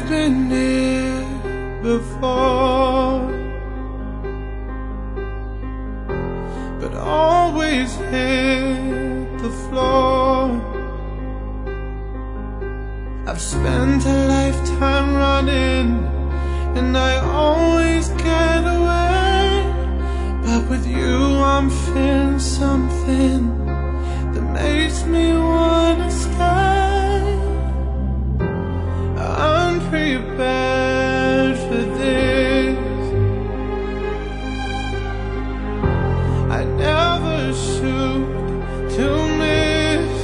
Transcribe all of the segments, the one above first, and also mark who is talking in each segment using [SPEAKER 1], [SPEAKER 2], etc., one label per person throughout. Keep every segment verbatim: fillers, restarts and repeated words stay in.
[SPEAKER 1] I've been here before, but always hit the floor. I've spent a lifetime running, and I always get away. But with you I'm feeling something that makes me wanna stay. I'm prepared for this. I never shoot to miss,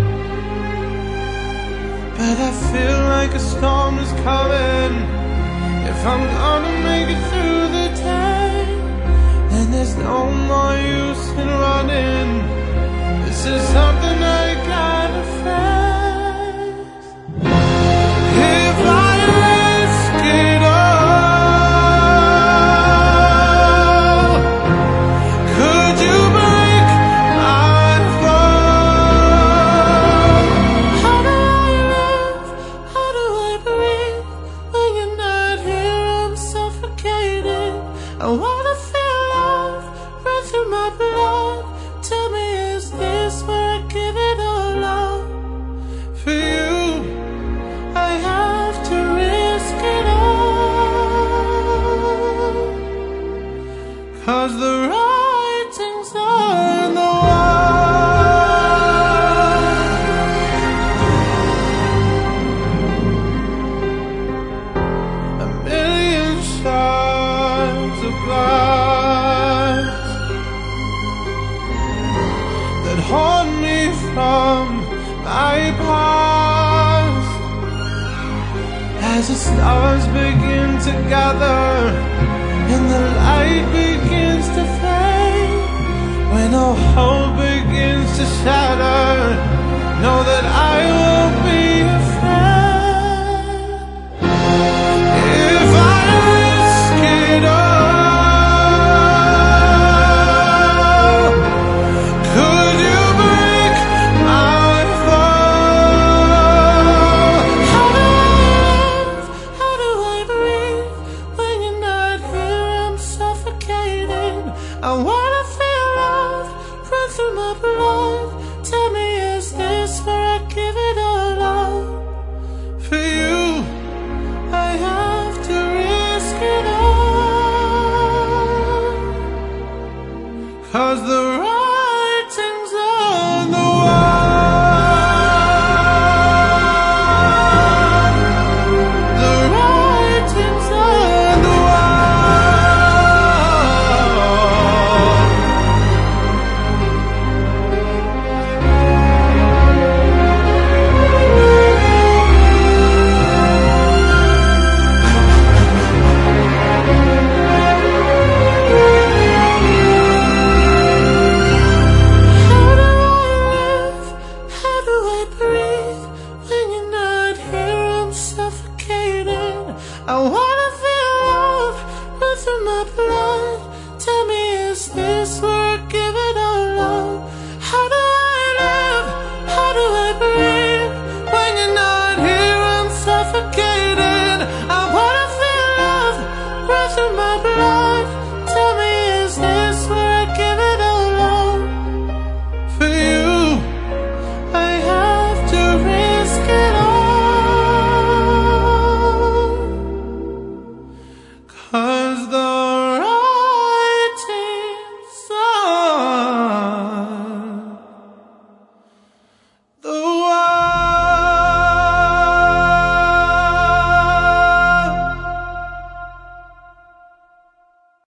[SPEAKER 1] but I feel like a storm is coming. If I'm gonna make it through the day, then there's no more use in running. This is something I gotta face. If I risk it all, could you break my fall? How do I live? How do I breathe? When you're not here, I'm suffocating. I wanna feel love run through my blood. Tell me, is this where I give it all up? For you, I have to risk it all, 'cause the writing's on the wall. A million shards of glass that haunt me from my past. As the stars begin to gather and the light begins to fade, when all hope begins to shatter, know that I won't be afraid. If I risk it all, could you break my fall? How do I live? How do I breathe? When you're not here, I'm suffocating. I wanna feel love run through my blood. Tell me, is this where I give it all up? For you, I have to risk it all, 'cause the writing's on the wall. The writing's on the How do I live? How do I breathe? When you're not here, I'm suffocating. I want